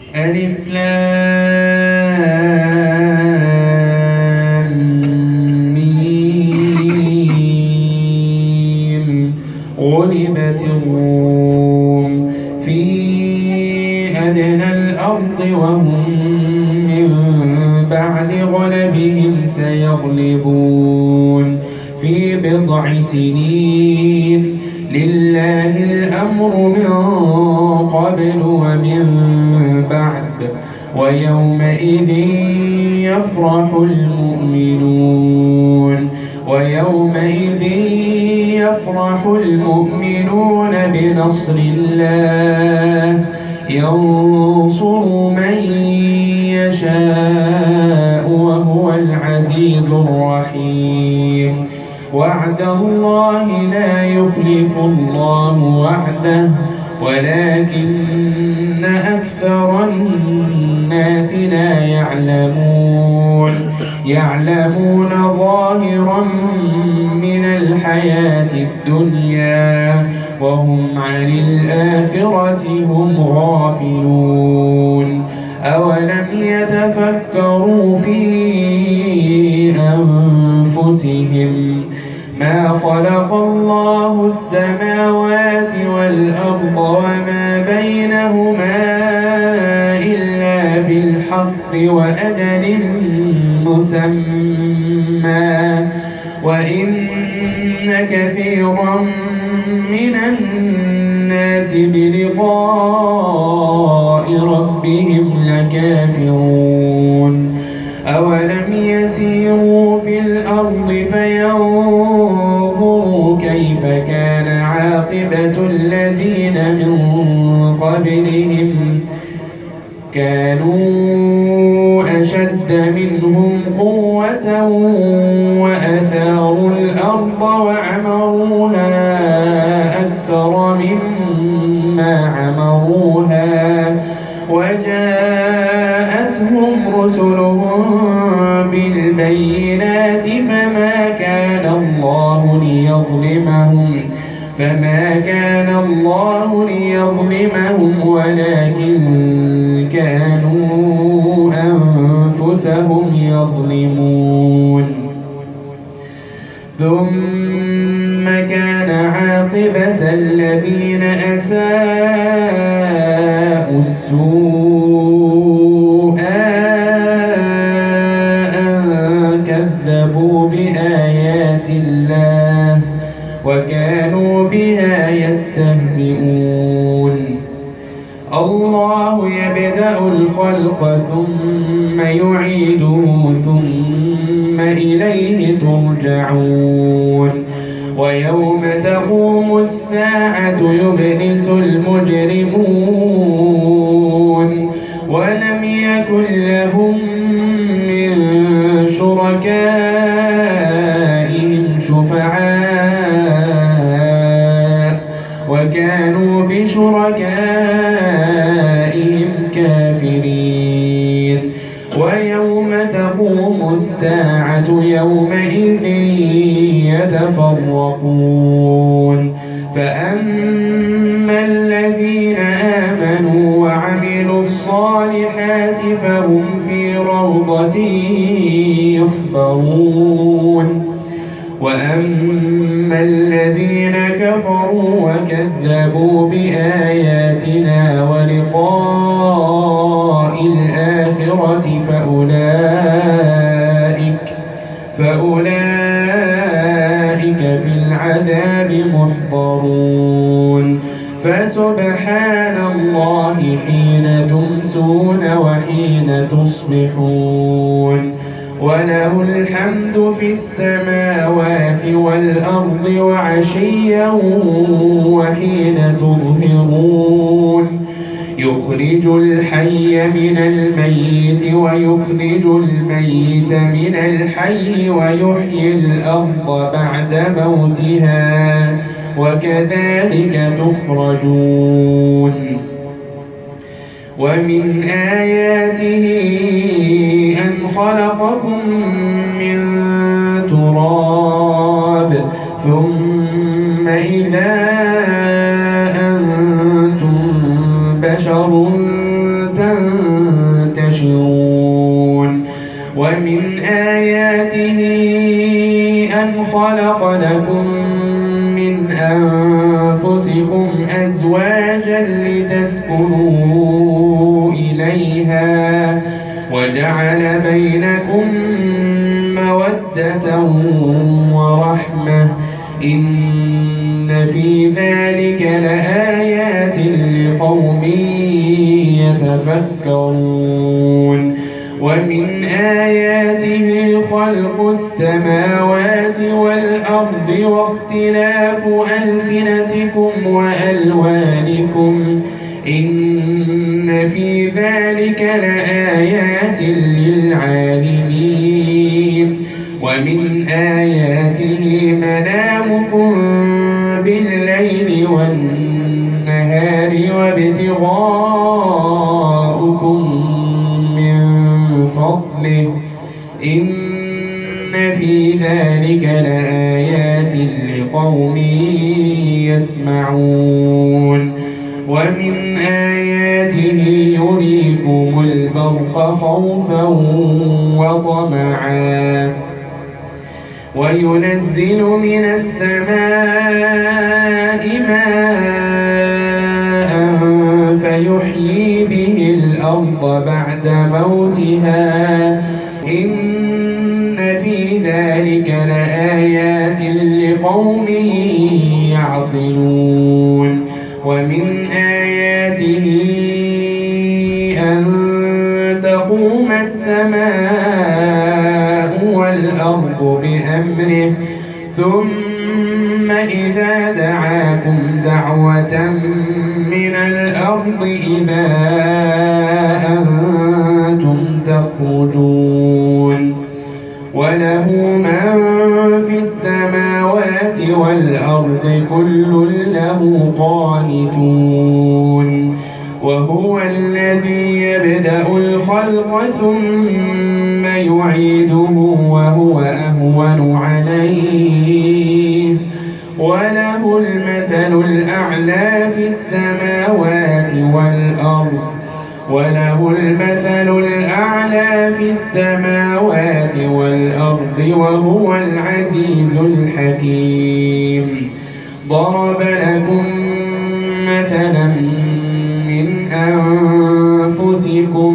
ألف لام ميم. غلبت الروم في أدنى الأرض وهم من بعد غلبهم سيغلبون في بضع سنين. لله الأمر من قبل ومن بعد ويومئذ يفرح المؤمنون بنصر الله ينصر من يشاء وهو العزيز الرحيم. وعد الله لا يخلف الله وعده ولكن أكثر الناس لا يعلمون ظاهرا من الحياة الدنيا وهم عن الآخرة هم غافلون. أولم يتفكروا في أنفسهم ما خلق الله السماوات والأرض وما بينهما إلا بالحق وأجل مسمى وإن كثيرا من الناس بلقاء ربهم لكافرون. أولم يسيروا في الأرض فينظروا كيف كان عاقبة الذين من قبلهم كانوا أشد منهم قوة وأثاروا الأرض وعمروها أكثر مما عمروها وجاءتهم رسلهم بالبينات فما كان الله ليظلمهم ولكن كانوا أنفسهم يظلمون. ثم كان عاقبة الذين أساءوا السوء أن كذبوا بآيات الله وكانوا بها يستهزئون. الله يبدأ الخلق ثم يعيده ثم إليه ترجعون. ويوم تقوم الساعة يبلس المجرمون ولم يكن لهم من شركائهم شفعاء وكانوا بشركائهم كافرين. ويوم تقوم الساعة يومئذ يتفرقون فأما الذين آمنوا وعملوا الصالحات فهم في روضة يحبرون. وأما الذين كفروا وكذبوا بآياتنا ولقاء الآخرة فأولئك في العذاب محضرون. فسبحان الله حين تمسون وحين تصبحون وله الحمد في السماوات والأرض وعشيا وحين تظهرون. يخرج الحي من الميت ويخرج الميت من الحي ويحيي الأرض بعد موتها وكذلك تخرجون. ومن آياته أن خلقكم من تراب ثم إذا أنتم بشر يبصرون ومن آياته أن خلق لكم من أنفسكم أزواجا لتسكنوا إليها وجعل بينكم مودة ورحمة إن في ذلك لآيات لقوم يتفكرون ومن آياته خلق السماوات والأرض واختلاف ألسنتكم وألوانكم إن في ذلك لآيات للعالمين ومن آياته منامكم بالليل والنهار وابتغاؤكم من فضله إن في ذلك لآيات لقوم يسمعون ومن آياته يريكم البرق خوفا وطمعا وينزل من السماء ماء فيحيي به الأرض بعد موتها إن في ذلك لآيات لقوم يعقلون ومن آياته أن تقوم السماء والأرض بأمره ثم إذا دعاكم دعوة من الأرض إذا أنتم تخرجون وله من في السماوات والأرض كل له قانتون وهو الذي يبدأ الخلق ثم يعيده وهو أهون عليه وله المثل الأعلى في السماوات والأرض وهو العزيز الحكيم ضرب لكم مثلا من أنفسكم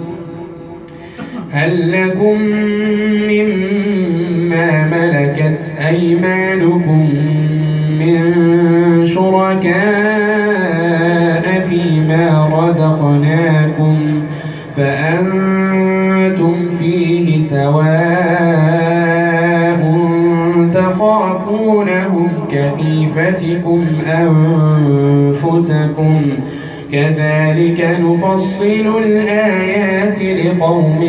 هل لكم مما ملكت أيمانكم من شركاء فيما رزقناكم فأنتم فيه سواء تخافونهم كخيفتكم أنفسكم كذلك نفصل الآيات لقوم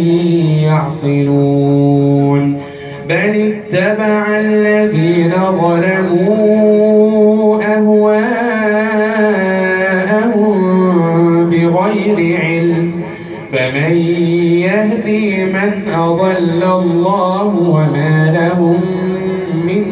يعقلون بل اتبع الذين ظلموا أهواءهم بغير علم فمن يهدي من أضل الله وما لهم من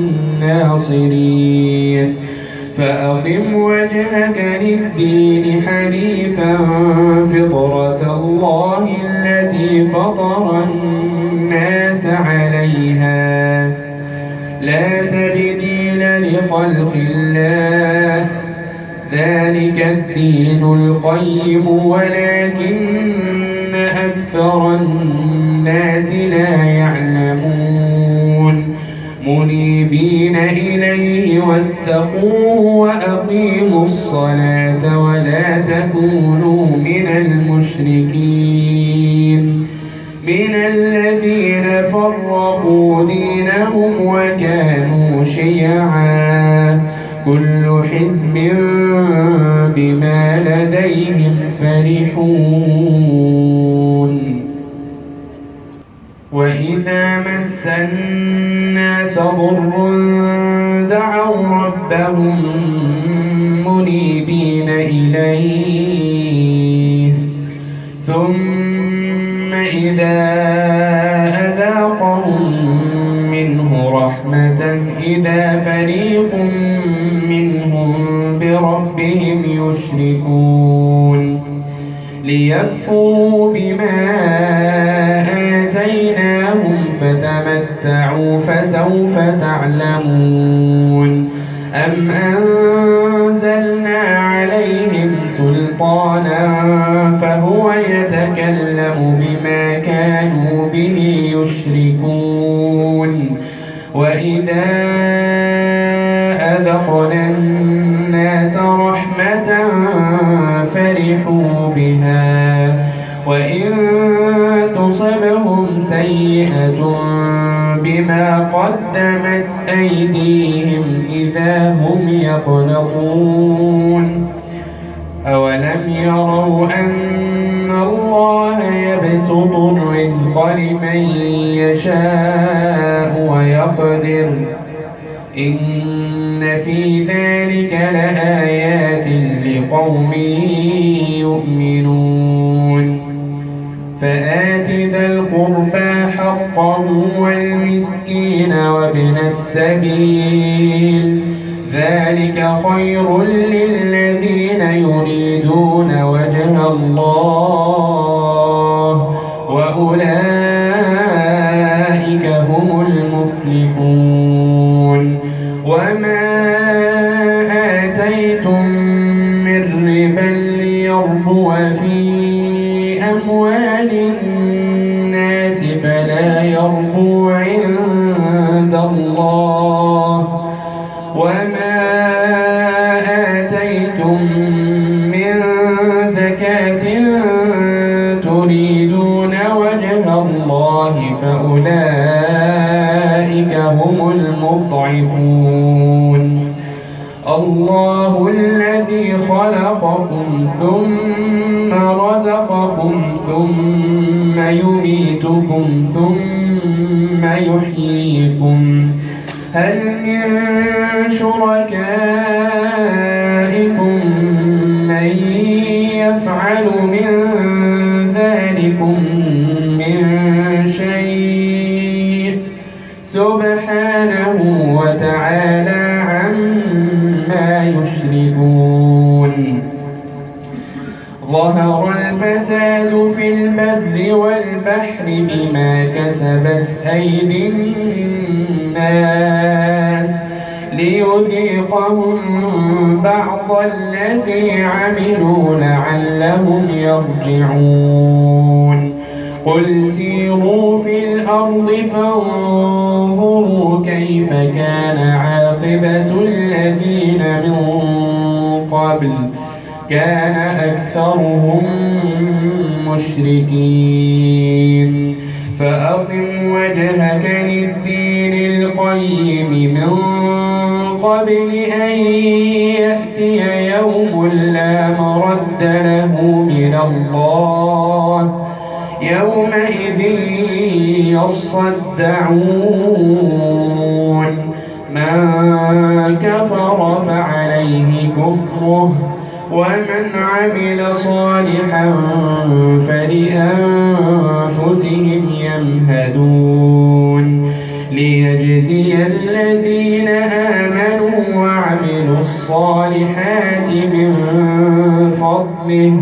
ناصرين فأقم وجهك للدين حنيفا فطرة الله التي فطر الناس عليها لا تبديل لخلق الله ذلك الدين القيم ولكن أكثر الناس لا يعلمون منيبين إليه واتقوه وأقيموا الصلاة ولا تكونوا من المشركين من الذين فرقوا دينهم وكانوا شيعا كل حزب بما لديهم فرحون وإذا مس الناس ضر دعوا ربهم منيبين إليه ثم إذا أذاقهم منه رحمة إذا فريق منهم بربهم يشركون ليكفروا بما آتيناهم فتمتعوا فسوف تعلمون أم أنزلنا عليهم سلطانا فهو يتكلم بما كانوا به يشركون وإذا أذقنا الناس رحمة فرحوا بها وإن تصبهم سيئة بما قدمت أيديهم إذا هم يقنطون أولم يروا أن الله يبسط الرزق لمن يشاء ويقدر إن في ذلك لآيات لقوم يؤمنون فآت ذا القربى حقه والمسكين وابن السبيل ذلك خير للذين يريدون وجه الله وأولئك هم المفلحون وما آتيتم من ربا ليربو في أموال الناس فلا يربو عند الله وما آتيتم من زكاة تريدون وجه الله فأولئك هم المضعفون الله الذي خلقكم ثم رزقكم ثم يميتكم ثم يحييكم هل من شركائكم من يفعل من ذلكم من شيء سبحانه وتعالى عما يشركون ظهر الفساد في البر والبحر بما كسبت أيدي الناس ليذيقهم بعض الذي عملوا لعلهم يرجعون قل سيروا في الأرض فانظروا كيف كان عاقبة الذين من قبل كان أكثرهم مشركين فأقم وجهك للدين القيم من قبل أن يأتي يوم لا مرد له من الله يومئذ يصدعون من كفر فعليه كفره ومن عمل صالحا فلأنفسهم يمهدون ليجزي الذين آمنوا وعملوا الصالحات من فضله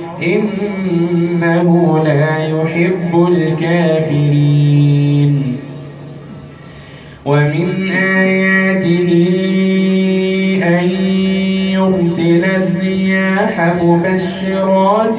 إنه لا يحب الكافرين ومن آياته أن يرسل الرياح مبشرات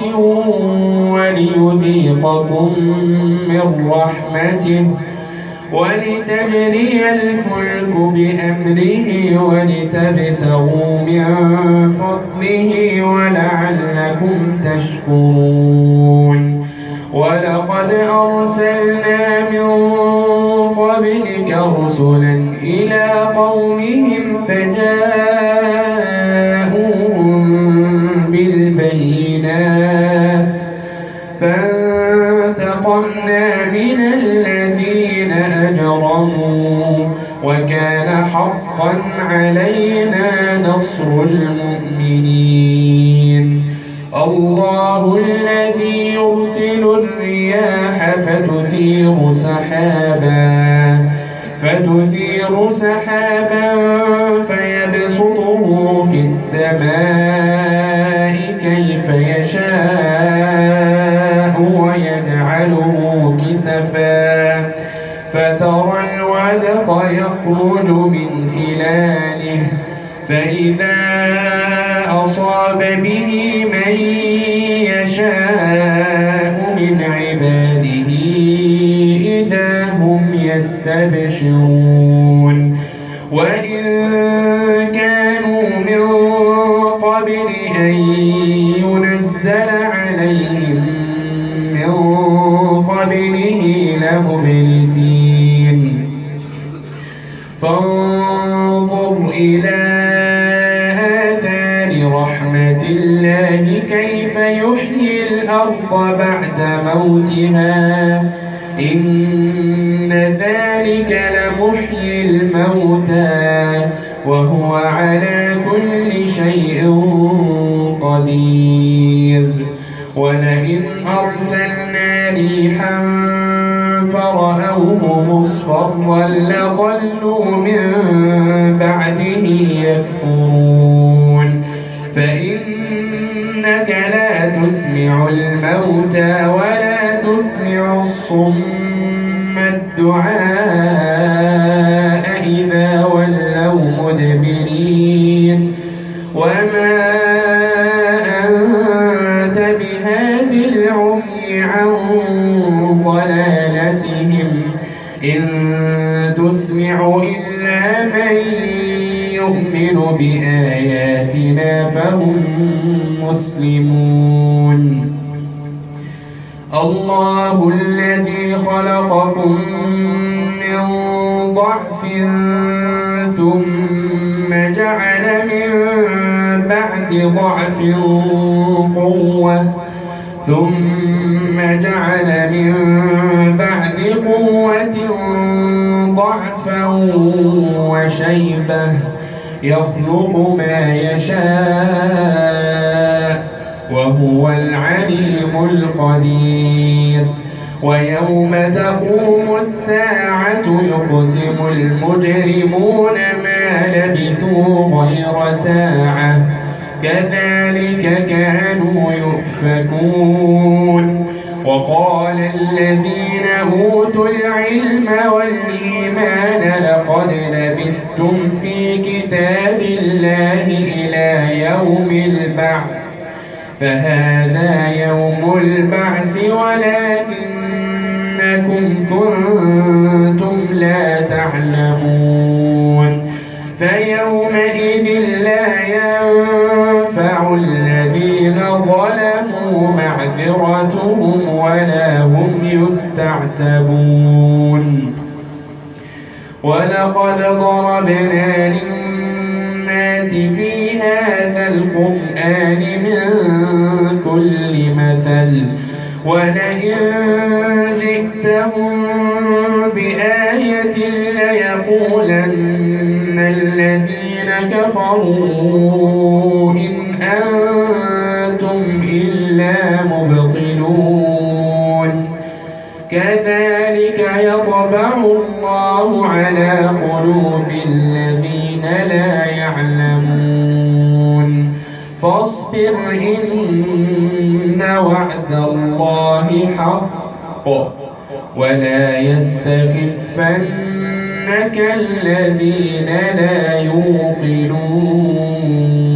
وليذيقكم من رحمته ولتجري الفلك بأمره ولتبتغوا من فضله ولعلكم تشكرون ولقد أرسلنا من قبلك رسلا إلى قومهم فجاءوهم بالبينات فانتقمنا من الذين أجرموا وكان حقا علينا نصر المؤمنين الله الذي يرسل الرياح فتثير سحابا فيبسطه في السماء كيف يشاء يخرج من خلاله فإذا أصاب به من يشاء من عباده إذا هم يستبشرون وإن كانوا من قبل أن ينزل عليهم من قبله لمبلسين فانظر إلى آثار رحمة الله كيف يحيي الأرض بعد موتها إن ذلك لمحيي الموتى وهو على كل شيء قدير ولئن أرسلنا ريحا فرأوه مصفرا لظلوا من بعده يكفرون فإنك لا تسمع الموتى ولا تسمع الصم الدعاء إذا ولوا مدبرين وما أنت بهاد العمي عن ضلالتهم إن تسمع إلا من يؤمن بآياتنا فهم مسلمون الله الذي خلقكم من ضعف ثم جعل من بعد ضعف قوة ثم جعل من بعد قوة ضعفا وشيبة يخلق ما يشاء وهو العليم القدير ويوم تقوم الساعة يقسم المجرمون ما لبثوا غير ساعة كذلك كانوا يؤفكون وقال الذين أوتوا العلم والإيمان لقد لبثتم في كتاب الله إلى يوم البعث فهذا يوم البعث ولكنكم كنتم لا تعلمون فيومئذ لا ينفع الذين ظلموا معذرتهم ولا هم يستعتبون ولقد ضربنا للناس في هذا القرآن من كل مثل ولئن جئتهم بآية ليقولن الذين كفروا إن أنتم إلا مبطلون كذلك يطبع الله على قلوب الذين لا يعلمون فاصبر إن وعد الله حق ولا يستخفنك الذين لا يوقنون